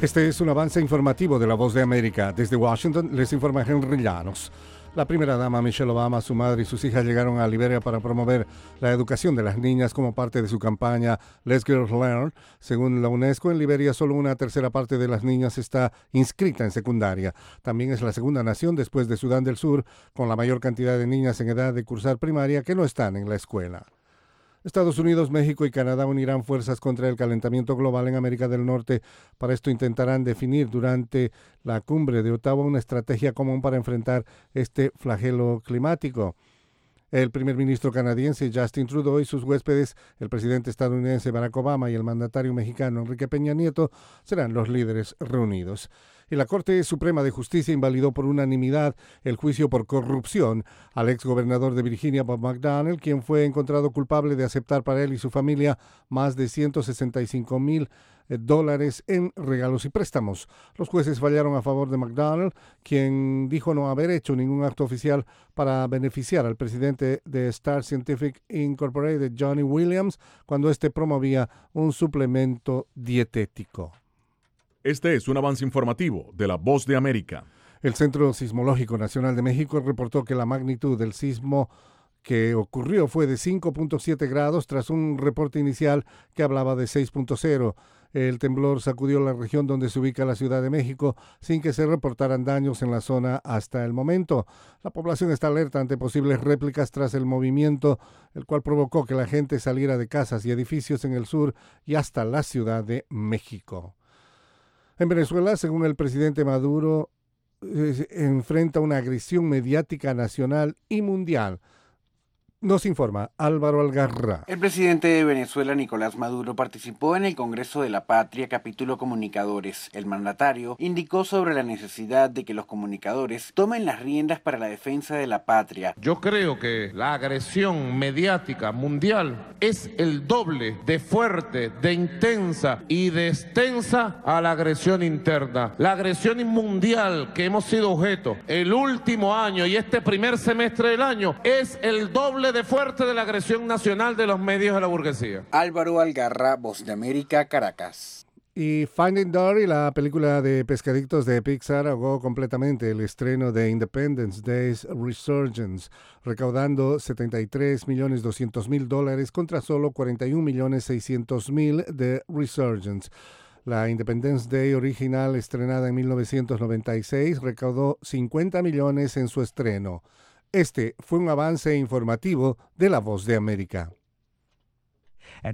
Este es un avance informativo de La Voz de América. Desde Washington les informa Henry Llanos. La primera dama Michelle Obama, su madre y sus hijas llegaron a Liberia para promover la educación de las niñas como parte de su campaña Let's Girls Learn. Según la UNESCO, en Liberia solo una tercera parte de las niñas está inscrita en secundaria. También es la segunda nación después de Sudán del Sur con la mayor cantidad de niñas en edad de cursar primaria que no están en la escuela. Estados Unidos, México y Canadá unirán fuerzas contra el calentamiento global en América del Norte. Para esto intentarán definir durante la cumbre de Ottawa una estrategia común para enfrentar este flagelo climático. El primer ministro canadiense Justin Trudeau y sus huéspedes, el presidente estadounidense Barack Obama y el mandatario mexicano Enrique Peña Nieto, serán los líderes reunidos. Y la Corte Suprema de Justicia invalidó por unanimidad el juicio por corrupción al exgobernador de Virginia, Bob McDonnell, quien fue encontrado culpable de aceptar para él y su familia más de $165,000 en regalos y préstamos. Los jueces fallaron a favor de McDonnell, quien dijo no haber hecho ningún acto oficial para beneficiar al presidente de Star Scientific Incorporated, Johnny Williams, cuando éste promovía un suplemento dietético. Este es un avance informativo de La Voz de América. El Centro Sismológico Nacional de México reportó que la magnitud del sismo que ocurrió fue de 5.7 grados tras un reporte inicial que hablaba de 6.0. El temblor sacudió la región donde se ubica la Ciudad de México sin que se reportaran daños en la zona hasta el momento. La población está alerta ante posibles réplicas tras el movimiento, el cual provocó que la gente saliera de casas y edificios en el sur y hasta la Ciudad de México. En Venezuela, según el presidente Maduro, enfrenta una agresión mediática nacional y mundial. Nos informa Álvaro Algarra. El presidente de Venezuela, Nicolás Maduro, participó en el Congreso de la Patria, capítulo Comunicadores. El mandatario indicó sobre la necesidad de que los comunicadores tomen las riendas para la defensa de la patria. Yo creo que la agresión mediática mundial es el doble de fuerte, de intensa y de extensa a la agresión interna. La agresión mundial que hemos sido objeto el último año y este primer semestre del año es el doble de fuerte de la agresión nacional de los medios de la burguesía. Álvaro Algarra, Voz de América, Caracas. Y Finding Dory, la película de pescaditos de Pixar, ahogó completamente el estreno de Independence Day's Resurgence, recaudando $73,200,000 contra solo $41,600,000 de Resurgence. La Independence Day original, estrenada en 1996, recaudó $50 millones en su estreno. Este fue un avance informativo de La Voz de América.